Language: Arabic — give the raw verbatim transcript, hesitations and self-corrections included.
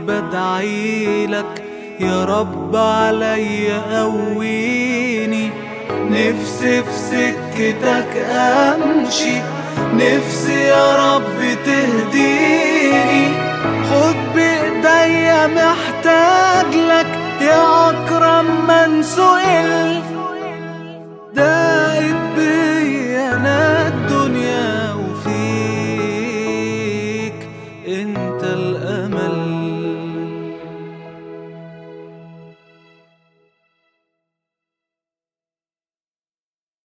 بدعيلك يا رب عليا قويني. نفسي في سكتك امشي، نفسي يا رب تهديني. خد بايديا محتاج لك يا اكرم من سئل.